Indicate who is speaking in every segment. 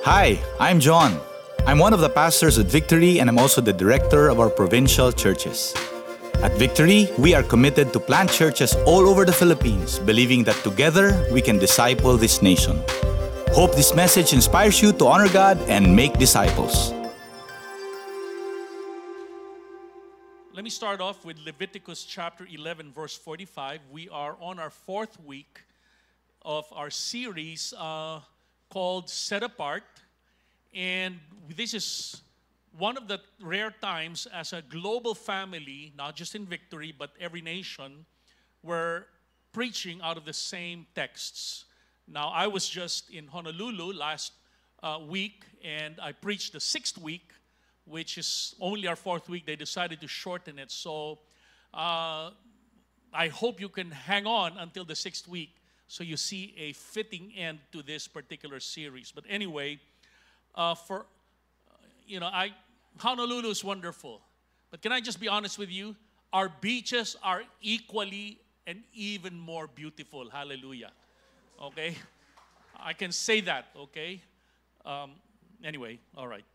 Speaker 1: Hi, I'm John. I'm one of the pastors at Victory and I'm also the director of our provincial churches. At Victory, we are committed to plant churches all over the Philippines, believing that together we can disciple this nation. Hope this message inspires you to honor God and make disciples.
Speaker 2: Let me start off with Leviticus chapter 11, verse 45. We are on our fourth week of our series called Set Apart. And this is one of the rare times as a global family, not just in Victory, but every nation, we're preaching out of the same texts. Now, I was just in Honolulu last week, and I preached the sixth week, which is only our fourth week. They decided to shorten it. So I hope you can hang on until the sixth week so you see a fitting end to this particular series. But anyway, Honolulu is wonderful. But can I just be honest with you? Our beaches are equally and even more beautiful. Hallelujah. Okay? I can say that, okay? Anyway, all right.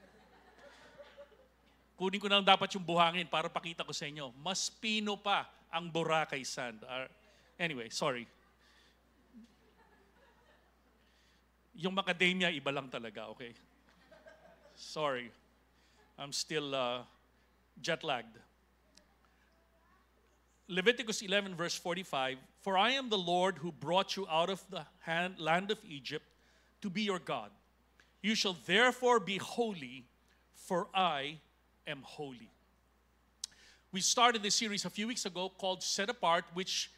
Speaker 2: Kunin ko na lang dapat yung buhangin para pakita ko sa inyo. Mas pino pa ang Boracay sand. Anyway, sorry. Yung macadamia, iba lang talaga, okay? Sorry. I'm still jet-lagged. Leviticus 11, verse 45, "For I am the Lord who brought you out of the land of Egypt to be your God. You shall therefore be holy, for I am holy." We started this series a few weeks ago called Set Apart, which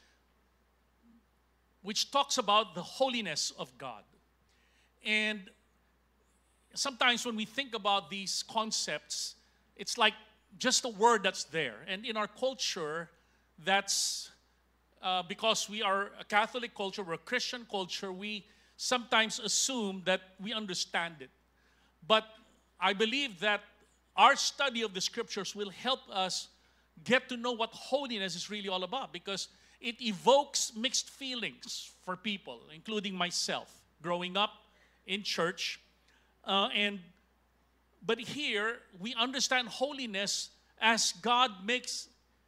Speaker 2: talks about the holiness of God. And sometimes when we think about these concepts, it's like just a word that's there. And in our culture, that's because we are a Catholic culture, we're a Christian culture, we sometimes assume that we understand it. But I believe that our study of the scriptures will help us get to know what holiness is really all about, because it evokes mixed feelings for people, including myself, growing up in church. But here, we understand holiness as God makes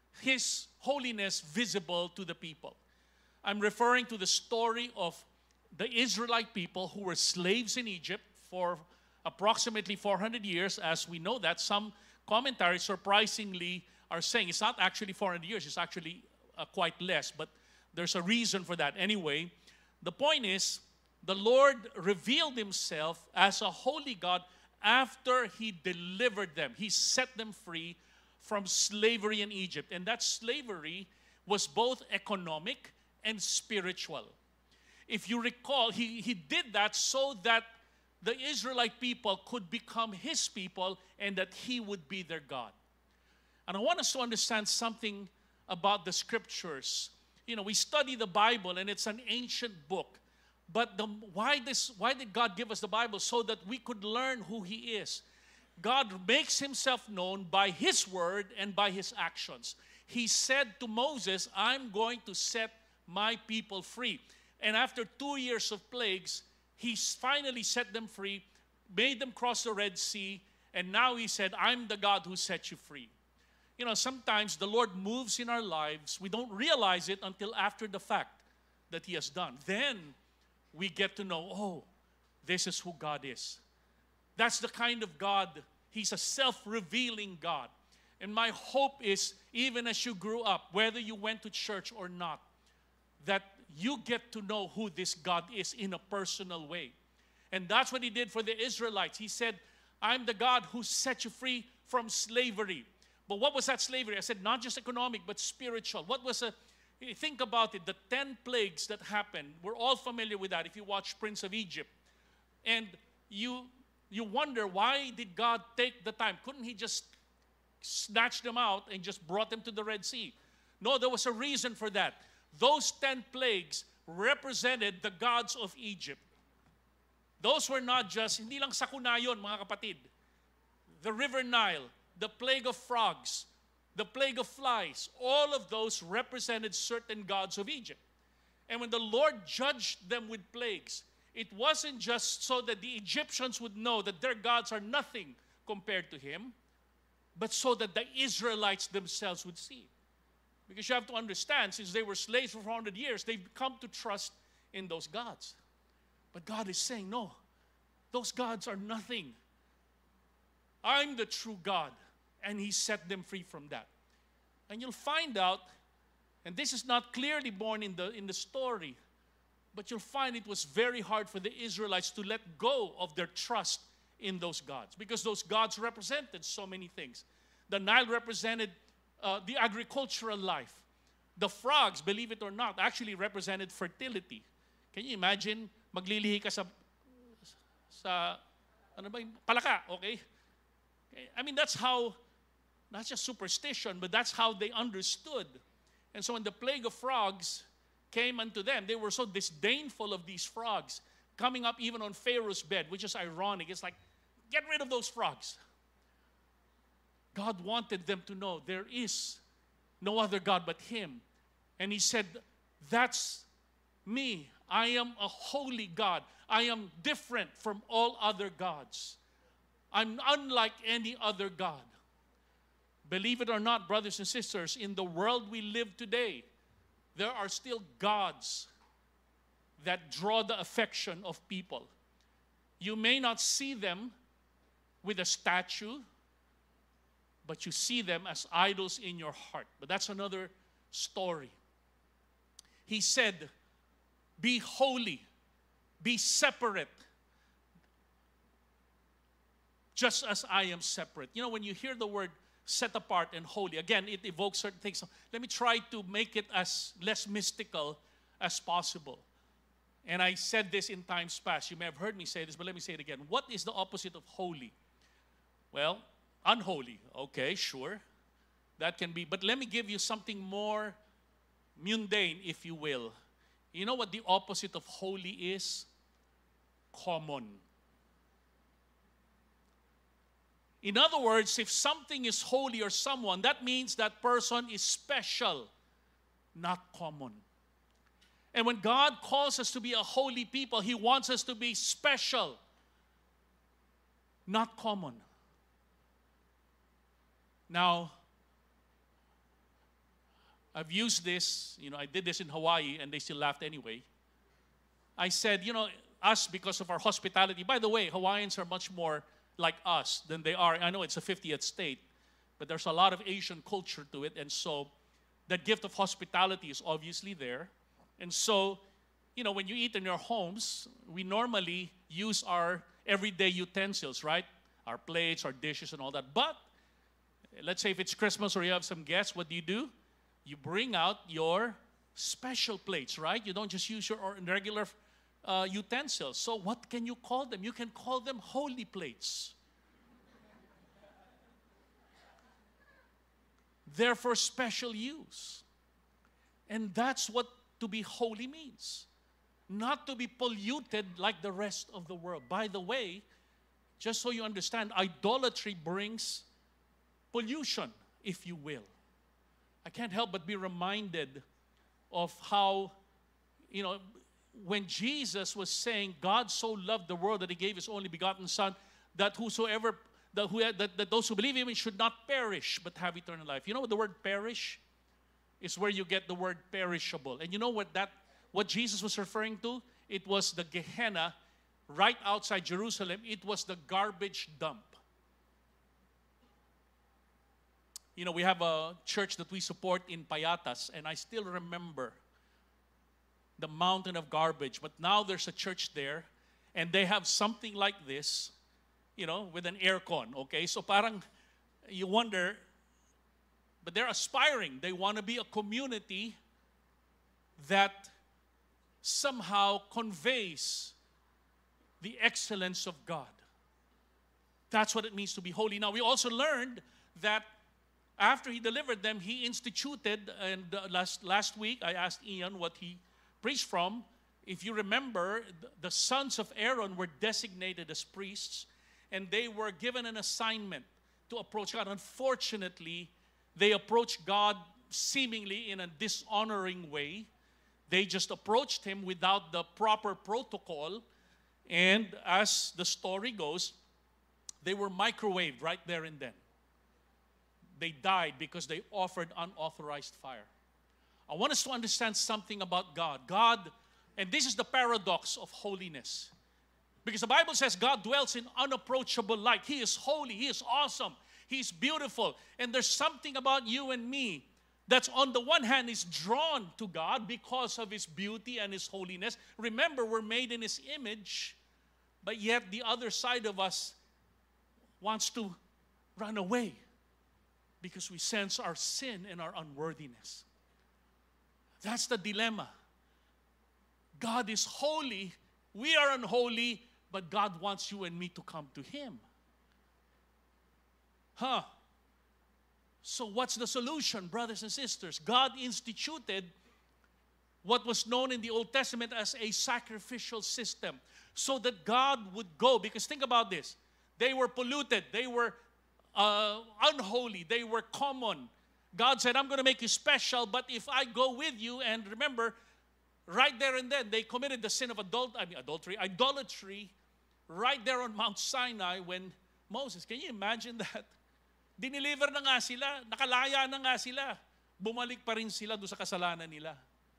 Speaker 2: His holiness visible to the people. I'm referring to the story of the Israelite people who were slaves in Egypt for approximately 400 years. As we know that, some commentaries surprisingly are saying it's not actually 400 years, it's actually quite less, but there's a reason for that. Anyway, the point is, the Lord revealed Himself as a holy God after He delivered them. He set them free from slavery in Egypt. And that slavery was both economic and spiritual. If you recall, He did that so that the Israelite people could become His people and that He would be their God. And I want us to understand something about the scriptures. You know, we study the Bible and it's an ancient book. But why did God give us the Bible? So that we could learn who He is. God makes Himself known by His word and by His actions. He said to Moses, "I'm going to set my people free." And after 2 years of plagues, He finally set them free, made them cross the Red Sea, and now He said, "I'm the God who set you free." You know, sometimes the Lord moves in our lives. We don't realize it until after the fact that He has done. Then we get to know, oh, this is who God is. That's the kind of God. He's a self-revealing God. And my hope is, even as you grew up, whether you went to church or not, that you get to know who this God is in a personal way. And that's what He did for the Israelites. He said, "I'm the God who set you free from slavery." But what was that slavery? I said, not just economic, but spiritual. Think about it, the 10 plagues that happened. We're all familiar with that if you watch Prince of Egypt. And you wonder, why did God take the time? Couldn't He just snatch them out and just brought them to the Red Sea? No, there was a reason for that. Those 10 plagues represented the gods of Egypt. Those were not just, hindi lang sakunayon, mga kapatid. The River Nile, the plague of frogs, the plague of flies, all of those represented certain gods of Egypt. And when the Lord judged them with plagues, It wasn't just so that the Egyptians would know that their gods are nothing compared to him, but so that the Israelites themselves would see. Because you have to understand, since they were slaves for 400 years, they've come to trust in those gods. But God is saying, no, those gods are nothing. I'm the true God. And he set them free from that. And you'll find out, and this is not clearly born in the story, but you'll find it was very hard for the Israelites to let go of their trust in those gods, because those gods represented so many things. The Nile represented the agricultural life. The frogs, believe it or not, actually represented fertility. Can you imagine, maglilihi ka sa ano ba yung palaka, okay? I mean, that's how, not just superstition, but that's how they understood. And so when the plague of frogs came unto them, they were so disdainful of these frogs, coming up even on Pharaoh's bed, which is ironic. It's like, get rid of those frogs. God wanted them to know there is no other God but him. And he said, that's me. I am a holy God. I am different from all other gods. I'm unlike any other God. Believe it or not, brothers and sisters, in the world we live today, there are still gods that draw the affection of people. You may not see them with a statue, but you see them as idols in your heart. But that's another story. He said, be holy, be separate, just as I am separate. You know, when you hear the word set apart and holy, again, it evokes certain things. Let me try to make it as less mystical as possible. And I said this in times past. You may have heard me say this, but let me say it again. What is the opposite of holy? Well, unholy. Okay, sure. That can be. But let me give you something more mundane, if you will. You know what the opposite of holy is? Common. In other words, if something is holy or someone, that means that person is special, not common. And when God calls us to be a holy people, he wants us to be special, not common. Now, I've used this, I did this in Hawaii and they still laughed anyway. I said, us, because of our hospitality. By the way, Hawaiians are much more like us than they are. I know it's a 50th state, but there's a lot of Asian culture to it. And so that gift of hospitality is obviously there. And so, when you eat in your homes, we normally use our everyday utensils, right? Our plates, our dishes, and all that. But let's say if it's Christmas or you have some guests, what do? You bring out your special plates, right? You don't just use your regular utensils. So what can you call them? You can call them holy plates. They're for special use. And that's what to be holy means. Not to be polluted like the rest of the world. By the way, just so you understand, idolatry brings pollution, if you will. I can't help but be reminded of how, when Jesus was saying, God so loved the world that he gave his only begotten Son, that that those who believe in him should not perish, but have eternal life. You know what the word perish is? Where you get the word perishable. And you know what Jesus was referring to? It was the Gehenna right outside Jerusalem. It was the garbage dump. We have a church that we support in Payatas, and I still remember the mountain of garbage. But now there's a church there, and they have something like this, with an aircon, okay? So parang you wonder, but they're aspiring. They want to be a community that somehow conveys the excellence of God. That's what it means to be holy. Now, we also learned that after he delivered them, he instituted, and last week I asked Ian what he preached from. If you remember, the sons of Aaron were designated as priests, and they were given an assignment to approach God. Unfortunately, they approached God seemingly in a dishonoring way. They just approached him without the proper protocol. And as the story goes, they were microwaved right there and then. They died because they offered unauthorized fire. I want us to understand something about God. God, and this is the paradox of holiness. Because the Bible says God dwells in unapproachable light. He is holy. He is awesome. He's beautiful. And there's something about you and me that's on the one hand is drawn to God because of His beauty and His holiness. Remember, we're made in His image, but yet the other side of us wants to run away because we sense our sin and our unworthiness. That's the dilemma. God is holy. We are unholy, but God wants you and me to come to Him. So what's the solution, brothers and sisters? God instituted what was known in the Old Testament as a sacrificial system so that God would go. Because think about this. They were polluted. They were unholy. They were common. God said, I'm going to make you special, but if I go with you, and remember, right there and then, they committed the sin of idolatry, right there on Mount Sinai when Moses, can you imagine that? Dineliver na nga sila, nakalaya na nga sila, bumalik pa rin sila doon sa kasalanan nila.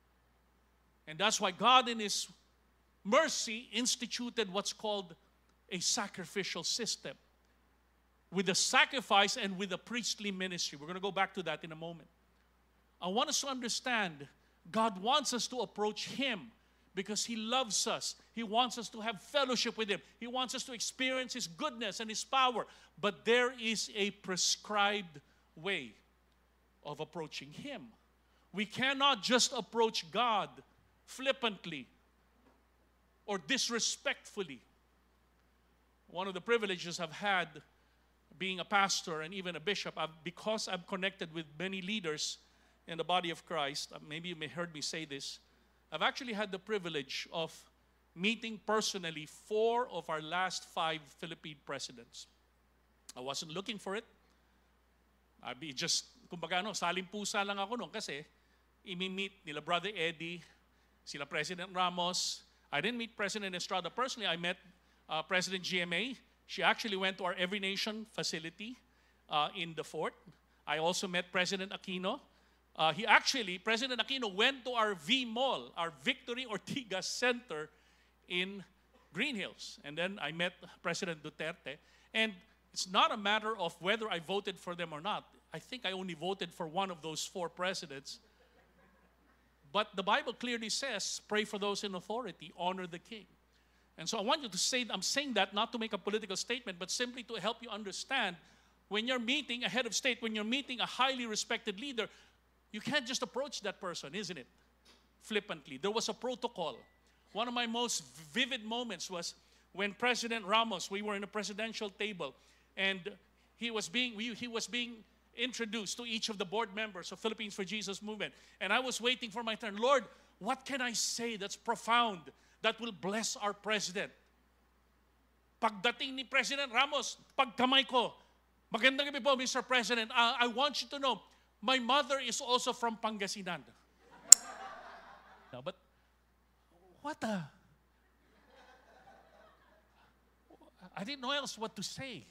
Speaker 2: And that's why God in His mercy instituted what's called a sacrificial system with the sacrifice and with the priestly ministry. We're going to go back to that in a moment. I want us to understand God wants us to approach Him because He loves us. He wants us to have fellowship with Him. He wants us to experience His goodness and His power. But there is a prescribed way of approaching Him. We cannot just approach God flippantly or disrespectfully. One of the privileges I've had being a pastor and even a bishop, because I'm connected with many leaders in the body of Christ, maybe you may have heard me say this, I've actually had the privilege of meeting personally 4 of our last 5 Philippine presidents. I wasn't looking for it. I'd be just, kumbaga saling pusa lang ako noon kasi imi-meet nila Brother Eddie, sila President Ramos. I didn't meet President Estrada personally. I met President GMA. She actually went to our Every Nation facility in the fort. I also met President Aquino. President Aquino went to our V Mall, our Victory Ortigas Center in Green Hills. And then I met President Duterte. And it's not a matter of whether I voted for them or not. I think I only voted for one of those 4 presidents. But the Bible clearly says, pray for those in authority, honor the king. And so I want you to say, I'm saying that not to make a political statement, but simply to help you understand when you're meeting a head of state, when you're meeting a highly respected leader, you can't just approach that person, isn't it? Flippantly. There was a protocol. One of my most vivid moments was when President Ramos, we were in a presidential table, and he was being introduced to each of the board members of Philippines for Jesus movement. And I was waiting for my turn. Lord, what can I say that's profound, that will bless our president? Pagdating ni President Ramos, pagkamay ko, magandang gabi po, Mr. President. I want you to know, my mother is also from Pangasinan. No, but what I didn't know else what to say.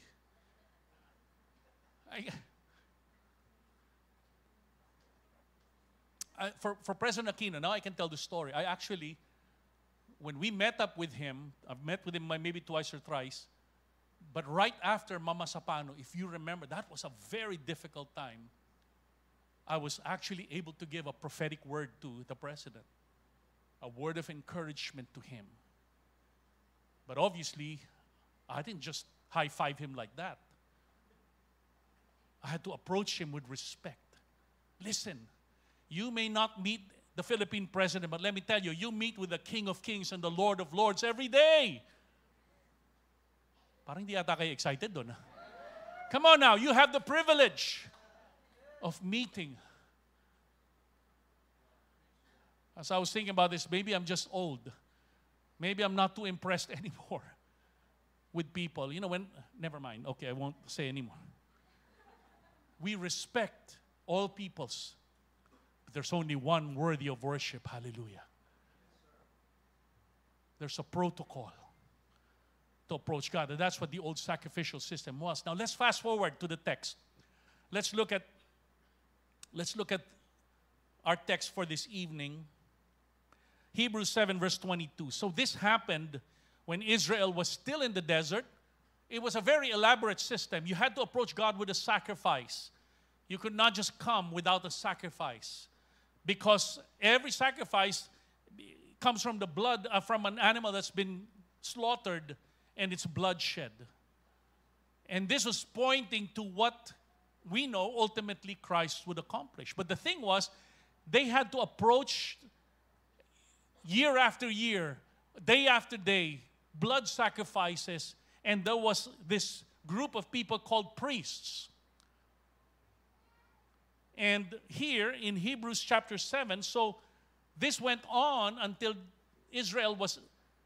Speaker 2: For President Aquino, now I can tell the story. I actually, when we met up with him, I've met with him maybe twice or thrice, but right after Mama Sapano, if you remember, that was a very difficult time. I was actually able to give a prophetic word to the president, a word of encouragement to him. But obviously, I didn't just high-five him like that. I had to approach him with respect. Listen, you may not meet the Philippine president, but let me tell you, you meet with the King of Kings and the Lord of Lords every day. Parang di ata kayo excited doon. Come on now, you have the privilege of meeting. As I was thinking about this, maybe I'm just old. Maybe I'm not too impressed anymore with people. You know, never mind. Okay, I won't say anymore. We respect all peoples, but there's only one worthy of worship. Hallelujah. There's a protocol. to approach God. And that's what the old sacrificial system was. Now let's fast forward to the text. Let's look at our text for this evening. Hebrews 7 verse 22. So this happened when Israel was still in the desert. It was a very elaborate system. You had to approach God with a sacrifice. You could not just come without a sacrifice, because every sacrifice comes from the blood from an animal that's been slaughtered, and it's bloodshed. And this was pointing to what we know ultimately Christ would accomplish. But the thing was, they had to approach year after year, day after day, blood sacrifices, and there was this group of people called priests. And here in Hebrews chapter 7, so this went on until Israel was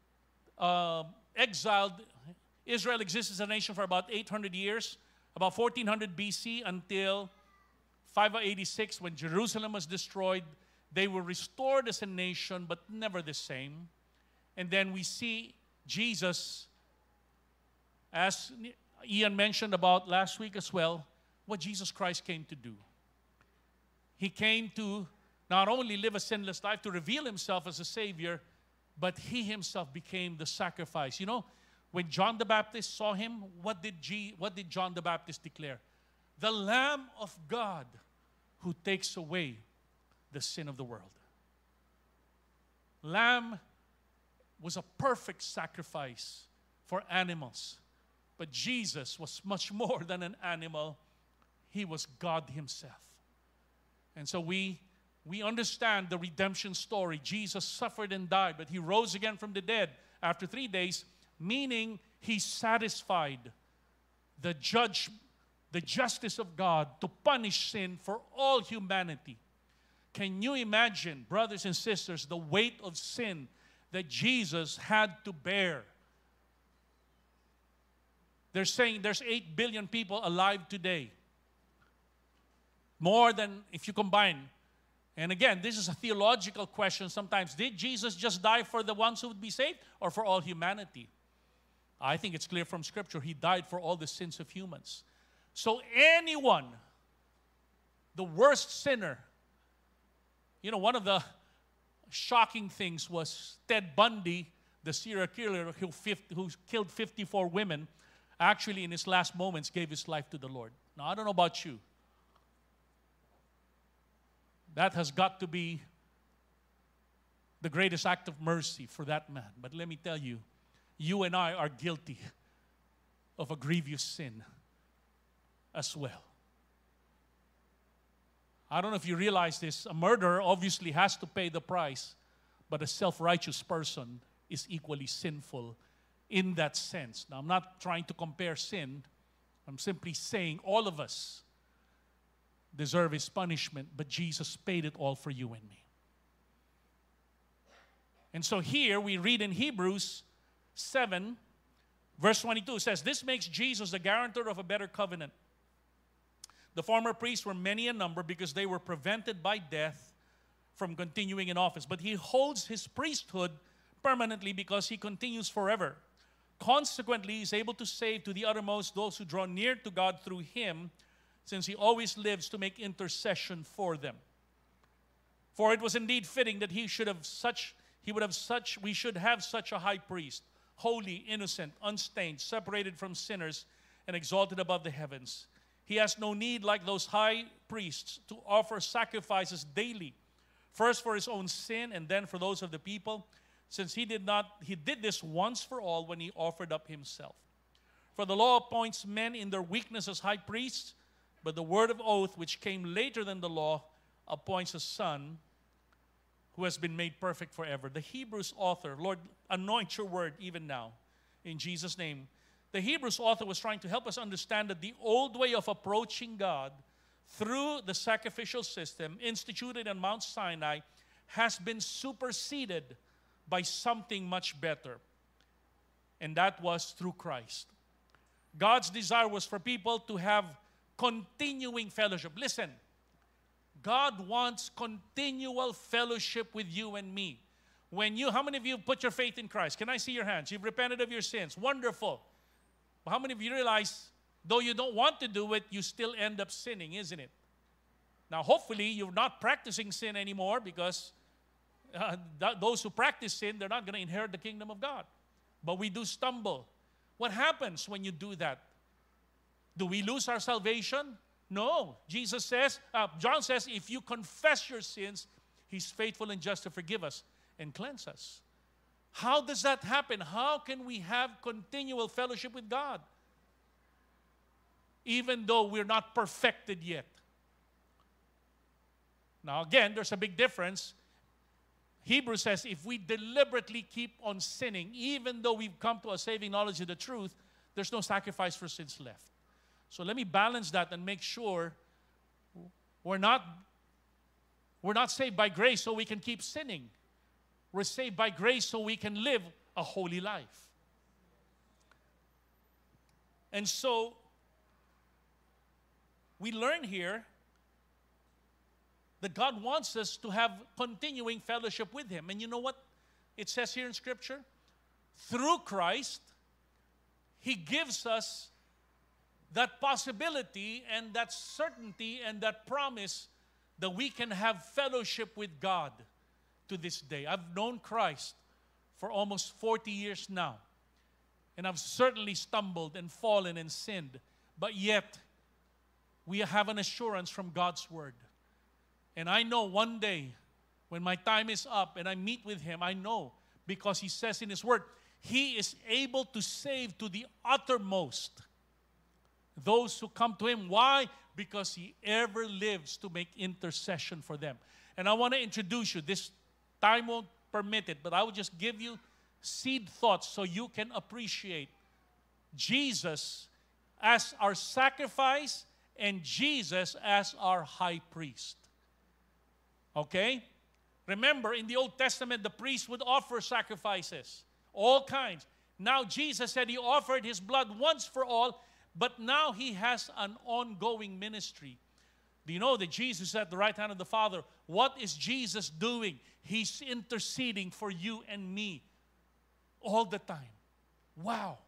Speaker 2: exiled. Israel existed as a nation for about 800 years, about 1400 BC until 586 when Jerusalem was destroyed. They were restored as a nation, but never the same. And then we see Jesus, as Ian mentioned about last week as well, what Jesus Christ came to do. He came to not only live a sinless life, to reveal himself as a Savior, but he himself became the sacrifice. You know, when John the Baptist saw him, what did John the Baptist declare? The Lamb of God who takes away the sin of the world. Lamb was a perfect sacrifice for animals. But Jesus was much more than an animal. He was God himself. And so we understand the redemption story. Jesus suffered and died, but he rose again from the dead after 3 days, meaning he satisfied the justice of God to punish sin for all humanity. Can you imagine, brothers and sisters, the weight of sin that Jesus had to bear? They're saying there's 8 billion people alive today. More than if you combine. And again, this is a theological question sometimes. Did Jesus just die for the ones who would be saved or for all humanity? I think it's clear from Scripture. He died for all the sins of humans. So anyone, the worst sinner, you know, one of the shocking things was Ted Bundy, the serial killer who killed 54 women, actually in his last moments gave his life to the Lord. Now, I don't know about you. That has got to be the greatest act of mercy for that man. But let me tell you, you and I are guilty of a grievous sin as well. I don't know if you realize this. A murderer obviously has to pay the price, but a self-righteous person is equally sinful in that sense. Now, I'm not trying to compare sin. I'm simply saying all of us deserve his punishment, but Jesus paid it all for you and me. And so here we read in Hebrews 7, verse 22, says, this makes Jesus the guarantor of a better covenant. The former priests were many in number because they were prevented by death from continuing in office. But he holds his priesthood permanently because he continues forever. Consequently, he is able to save to the uttermost those who draw near to God through him, since he always lives to make intercession for them. For it was indeed fitting that we should have such a high priest, holy, innocent, unstained, separated from sinners, and exalted above the heavens. He has no need, like those high priests, to offer sacrifices daily, first for his own sin and then for those of the people, since he did this once for all when he offered up himself. For the law appoints men in their weakness as high priests, but the word of oath, which came later than the law, appoints a son who has been made perfect forever. The Hebrews author, Lord, anoint your word even now, in Jesus' name. The Hebrews author was trying to help us understand that the old way of approaching God through the sacrificial system instituted on Mount Sinai has been superseded by something much better. And that was through Christ. God's desire was for people to have continuing fellowship. Listen, God wants continual fellowship with you and me. How many of you put your faith in Christ? Can I see your hands? You've repented of your sins. Wonderful. But how many of you realize, though you don't want to do it, you still end up sinning, isn't it? Now, hopefully, you're not practicing sin anymore, because those who practice sin, they're not going to inherit the kingdom of God. But we do stumble. What happens when you do that? Do we lose our salvation? No. John says, if you confess your sins, He's faithful and just to forgive us and cleanse us. How does that happen? How can we have continual fellowship with God, even though we're not perfected yet? Now again, there's a big difference. Hebrews says if we deliberately keep on sinning, even though we've come to a saving knowledge of the truth, there's no sacrifice for sins left. So let me balance that and make sure we're not saved by grace so we can keep sinning. We're saved by grace so we can live a holy life. And so we learn here that God wants us to have continuing fellowship with Him. And you know what it says here in Scripture? Through Christ, He gives us that possibility and that certainty and that promise that we can have fellowship with God to this day. I've known Christ for almost 40 years now, and I've certainly stumbled and fallen and sinned, but yet we have an assurance from God's Word. And I know one day when my time is up and I meet with Him, I know, because He says in His Word, He is able to save to the uttermost those who come to Him. Why? Because He ever lives to make intercession for them. And I want to introduce you. This time won't permit it, but I will just give you seed thoughts so you can appreciate Jesus as our sacrifice and Jesus as our high priest. Okay? Remember, in the Old Testament, the priest would offer sacrifices, all kinds. Now, Jesus said He offered His blood once for all, but now He has an ongoing ministry. Do you know that Jesus is at the right hand of the Father? What is Jesus doing? He's interceding for you and me all the time. Wow.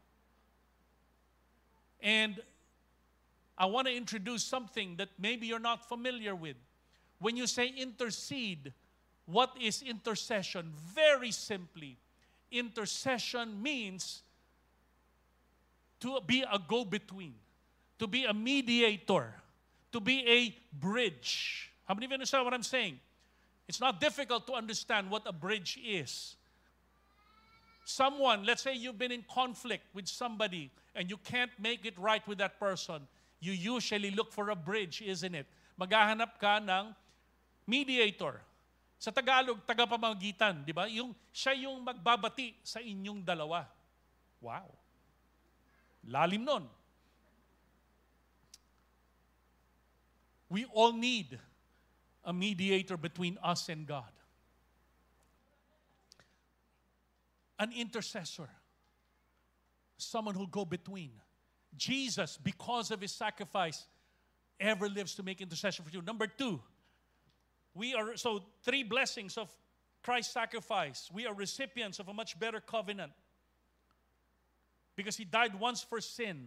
Speaker 2: And I want to introduce something that maybe you're not familiar with. When you say intercede, what is intercession? Very simply, intercession means to be a go-between, to be a mediator, to be a bridge. How many of you understand what I'm saying? It's not difficult to understand what a bridge is. Someone, let's say you've been in conflict with somebody and you can't make it right with that person, you usually look for a bridge, isn't it? Maghahanap ka ng mediator. Sa Tagalog, tagapamagitan, di ba? Siya yung magbabati sa inyong dalawa. Wow. Lalim nun. We all need a mediator between us and God. An intercessor. Someone who'll go between. Jesus, because of His sacrifice, ever lives to make intercession for you. Number two, so 3 blessings of Christ's sacrifice. We are recipients of a much better covenant because He died once for sin.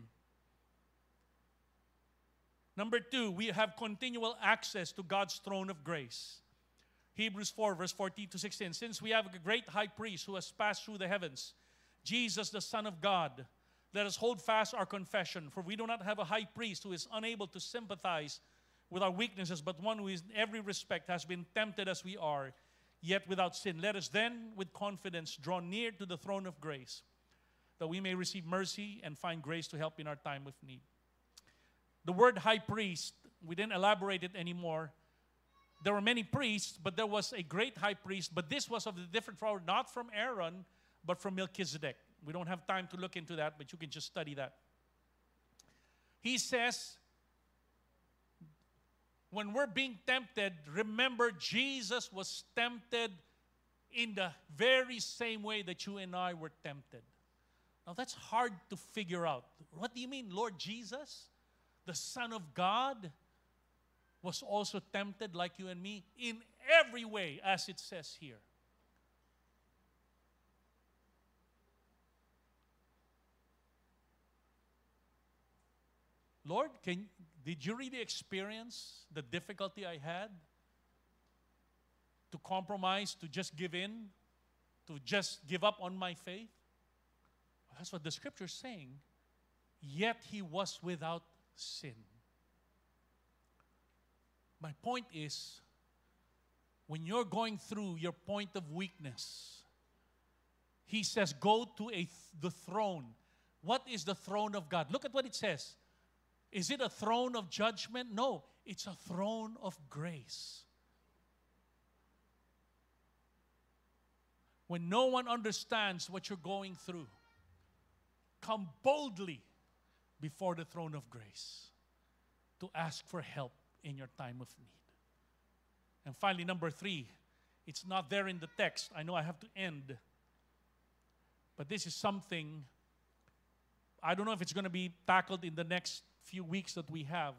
Speaker 2: Number 2, we have continual access to God's throne of grace. Hebrews 4, verse 14 to 16. Since we have a great high priest who has passed through the heavens, Jesus, the Son of God, let us hold fast our confession. For we do not have a high priest who is unable to sympathize with our weaknesses, but one who in every respect has been tempted as we are, yet without sin. Let us then, with confidence, draw near to the throne of grace, that we may receive mercy and find grace to help in our time of need. The word high priest, we didn't elaborate it anymore. There were many priests, but there was a great high priest, but this was of the different order, not from Aaron, but from Melchizedek. We don't have time to look into that, but you can just study that. He says, when we're being tempted, remember Jesus was tempted in the very same way that you and I were tempted. Now that's hard to figure out. What do you mean, Lord Jesus, the Son of God, was also tempted like you and me in every way, as it says here? Lord, did you really experience the difficulty I had to compromise, to just give in, to just give up on my faith? That's what the scripture is saying. Yet he was without sin. My point is, when you're going through your point of weakness, he says, go to the throne. What is the throne of God? Look at what it says. Is it a throne of judgment? No, it's a throne of grace. When no one understands what you're going through, come boldly before the throne of grace to ask for help in your time of need. And finally, number 3, it's not there in the text. I know I have to end. But this is something, I don't know if it's going to be tackled in the next few weeks that we have.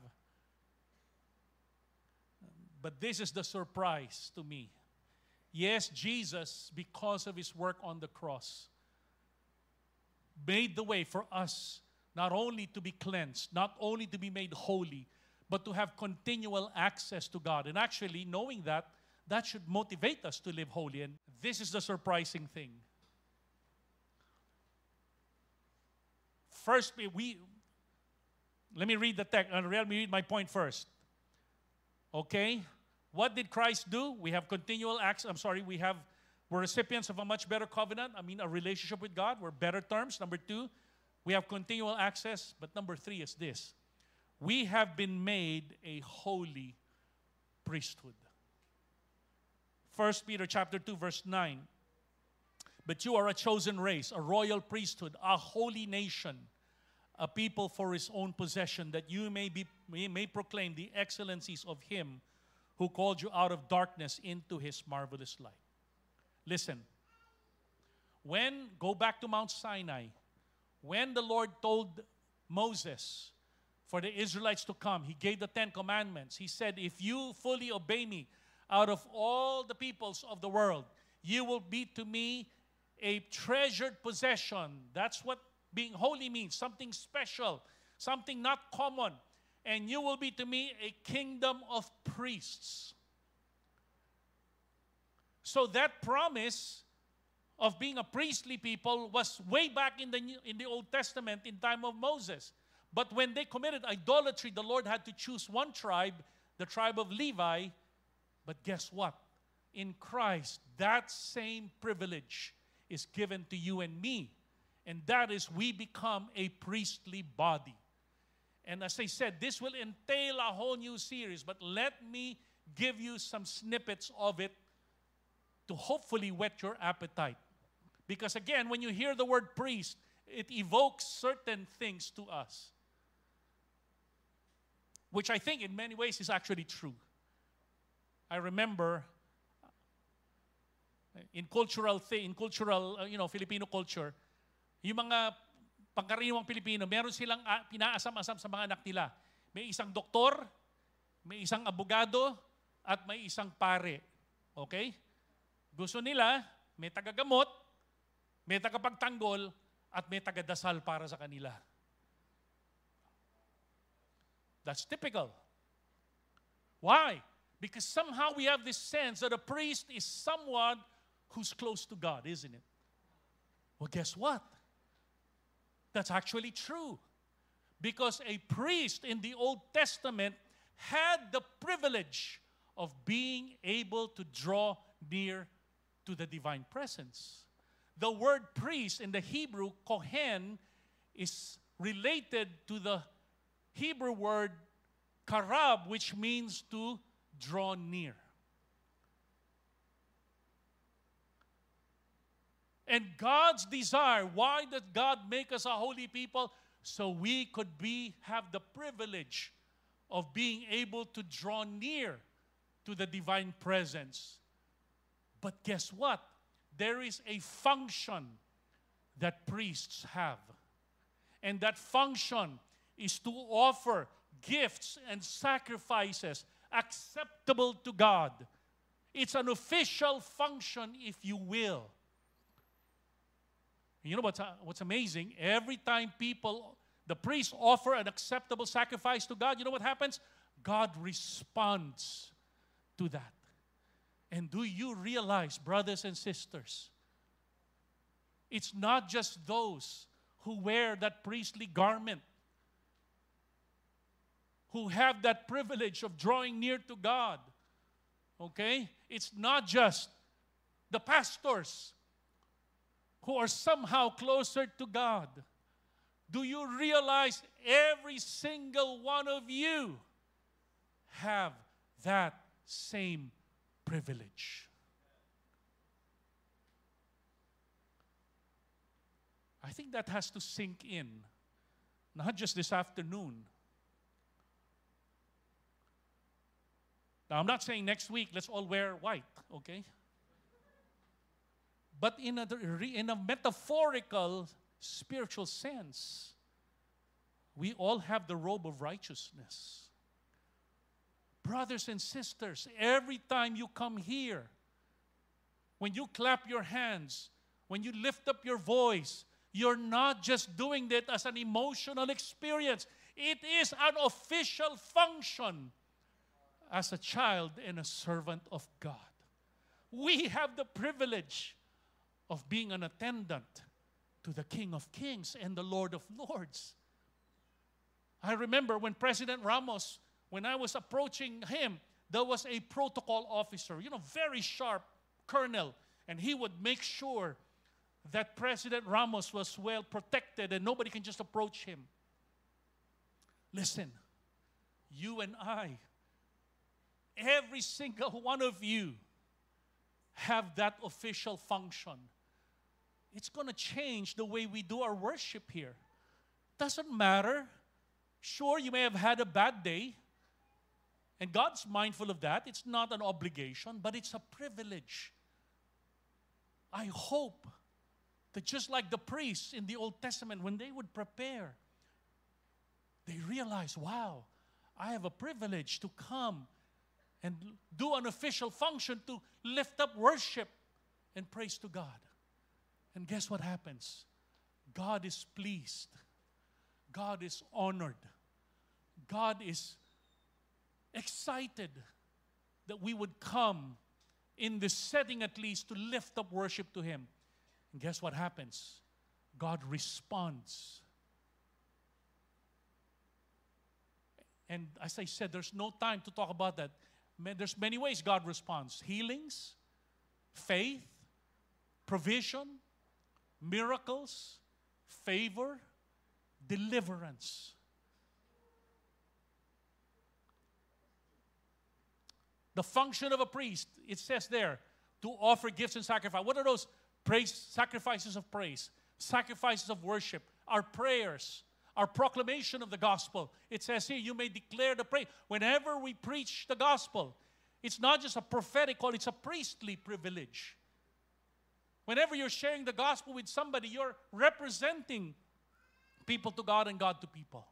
Speaker 2: But this is the surprise to me. Yes, Jesus, because of his work on the cross, made the way for us not only to be cleansed, not only to be made holy, but to have continual access to God. And actually, knowing that, that should motivate us to live holy. And this is the surprising thing. First, let me read the text. Let me read my point first. Okay? What did Christ do? We have continual access. We're recipients of a much better covenant. A relationship with God. We're better terms. Number 2, we have continual access. But number 3 is this. We have been made a holy priesthood. 1 Peter chapter 2, verse 9. But you are a chosen race, a royal priesthood, a holy nation, a people for his own possession, that you may proclaim the excellencies of him who called you out of darkness into his marvelous light. Listen, go back to Mount Sinai, when the Lord told Moses for the Israelites to come, he gave the 10 commandments. He said, if you fully obey me out of all the peoples of the world, you will be to me a treasured possession. That's what being holy means, something special, something not common. And you will be to me a kingdom of priests. So that promise of being a priestly people was way back in the Old Testament in time of Moses. But when they committed idolatry, the Lord had to choose one tribe, the tribe of Levi. But guess what? In Christ, that same privilege is given to you and me. And that is, we become a priestly body. And as I said, this will entail a whole new series, but let me give you some snippets of it to hopefully whet your appetite. Because again, when you hear the word priest, it evokes certain things to us, which I think in many ways is actually true. I remember in Filipino culture, yung mga pangkaraniwang Pilipino, meron silang pinaasam-asam sa mga anak nila. May isang doktor, may isang abogado, at may isang pare. Okay? Gusto nila, may tagagamot, may tagapagtanggol, at may tagadasal para sa kanila. That's typical. Why? Because somehow we have this sense that a priest is someone who's close to God, isn't it? Well, guess what? That's actually true. Because a priest in the Old Testament had the privilege of being able to draw near to the divine presence. The word priest in the Hebrew, kohen, is related to the Hebrew word karab, which means to draw near. And God's desire, why did God make us a holy people? So we could have the privilege of being able to draw near to the divine presence. But guess what? There is a function that priests have. And that function is to offer gifts and sacrifices acceptable to God. It's an official function, if you will. You know what's amazing? Every time people the priests offer an acceptable sacrifice to God, you know what happens? God responds to that. And do you realize, brothers and sisters, it's not just those who wear that priestly garment, who have that privilege of drawing near to God. Okay? It's not just the pastors who are somehow closer to God. Do you realize every single one of you have that same privilege? I think that has to sink in, not just this afternoon. Now, I'm not saying next week, let's all wear white, okay? But in a metaphorical, spiritual sense, we all have the robe of righteousness. Brothers and sisters, every time you come here, when you clap your hands, when you lift up your voice, you're not just doing that as an emotional experience. It is an official function as a child and a servant of God. We have the privilege of being an attendant to the King of Kings and the Lord of Lords. I remember when President Ramos, when I was approaching him, there was a protocol officer, very sharp colonel, and he would make sure that President Ramos was well protected and nobody can just approach him. Listen, you and I, every single one of you have that official function. It's going to change the way we do our worship here. Doesn't matter. Sure, you may have had a bad day, and God's mindful of that. It's not an obligation, but it's a privilege. I hope that just like the priests in the Old Testament, when they would prepare, they realize, wow, I have a privilege to come and do an official function to lift up worship and praise to God. And guess what happens? God is pleased. God is honored. God is excited that we would come in this setting at least to lift up worship to Him. And guess what happens? God responds. And as I said, there's no time to talk about that. There's many ways God responds. Healings, faith, provision, miracles, favor, deliverance. The function of a priest, it says there, to offer gifts and sacrifice. What are those? Sacrifices of praise, sacrifices of worship, our prayers, our proclamation of the gospel. It says here, you may declare the praise. Whenever we preach the gospel, it's not just a prophetic call, it's a priestly privilege. Whenever you're sharing the gospel with somebody, you're representing people to God and God to people.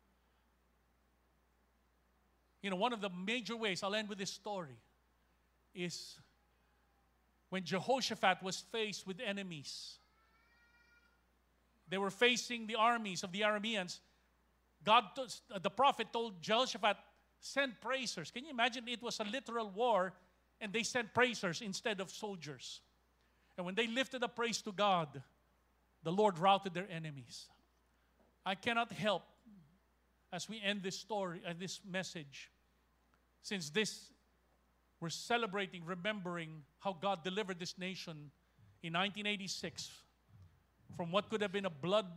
Speaker 2: One of the major ways, I'll end with this story, is when Jehoshaphat was faced with enemies. They were facing the armies of the Arameans. The prophet told Jehoshaphat, send praisers. Can you imagine? It was a literal war, and they sent praisers instead of soldiers. And when they lifted up praise to God, the Lord routed their enemies. I cannot help, as we end this story and this message, since we're celebrating, remembering how God delivered this nation in 1986 from what could have been a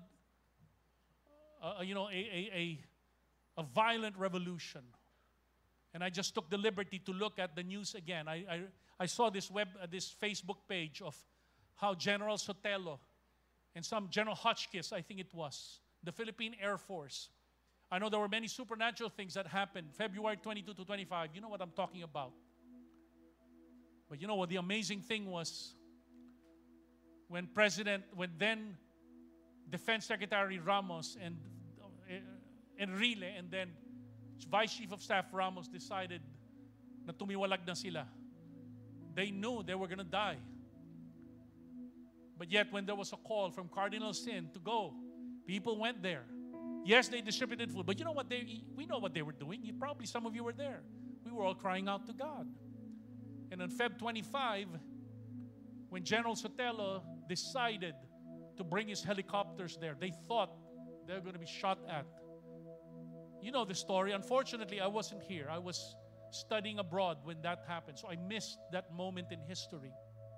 Speaker 2: violent revolution. And I just took the liberty to look at the news again. I saw this Facebook page of how General Sotelo and some General Hotchkiss, I think it was, the Philippine Air Force. I know there were many supernatural things that happened, February 22 to 25. You know what I'm talking about. But you know what the amazing thing was? When then Defense Secretary Ramos and Enrile and then Vice Chief of Staff Ramos decided na tumiwalag na sila. They knew they were going to die. But yet when there was a call from Cardinal Sin to go, people went there. Yes, they distributed food, but you know what we know what they were doing. Probably some of you were there. We were all crying out to God. And on Feb 25, when General Sotelo decided to bring his helicopters there, they thought they were going to be shot at. You know the story. Unfortunately, I wasn't here. I was studying abroad when that happened, so I missed that moment in history.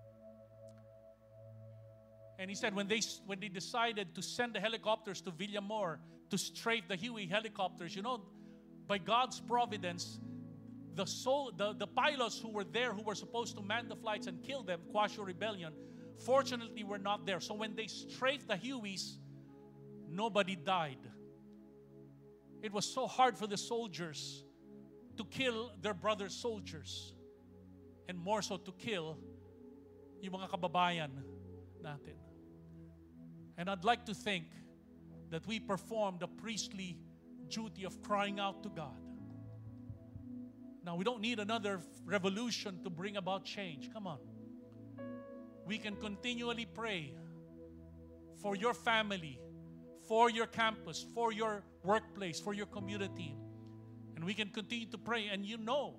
Speaker 2: And he said when they decided to send the helicopters to Villamor to strafe the Huey helicopters, you know, by God's providence, the pilots who were there, who were supposed to man the flights and kill them, quash your rebellion, fortunately were not there. So when they strafed the Hueys, nobody died. It was so hard for the soldiers to kill their brother soldiers, and more so to kill yung mga kababayan natin. And I'd like to think that we performed the priestly duty of crying out to God. Now, we don't need another revolution to bring about change. Come on. We can continually pray for your family, for your campus, for your workplace, for your community. And we can continue to pray. And you know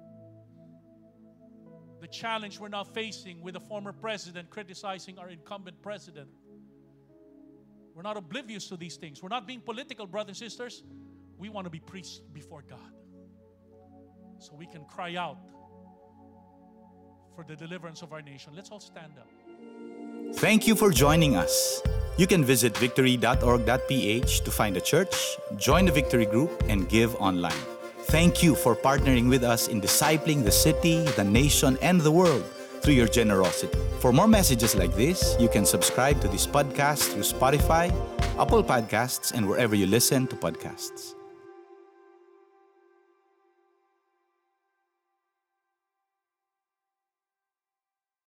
Speaker 2: the challenge we're now facing with the former president criticizing our incumbent president. We're not oblivious to these things. We're not being political, brothers and sisters. We want to be priests before God, so we can cry out for the deliverance of our nation. Let's all stand up.
Speaker 1: Thank you for joining us. You can visit victory.org.ph to find a church, join the Victory Group, and give online. Thank you for partnering with us in discipling the city, the nation, and the world through your generosity. For more messages like this, you can subscribe to this podcast through Spotify, Apple Podcasts, and wherever you listen to podcasts.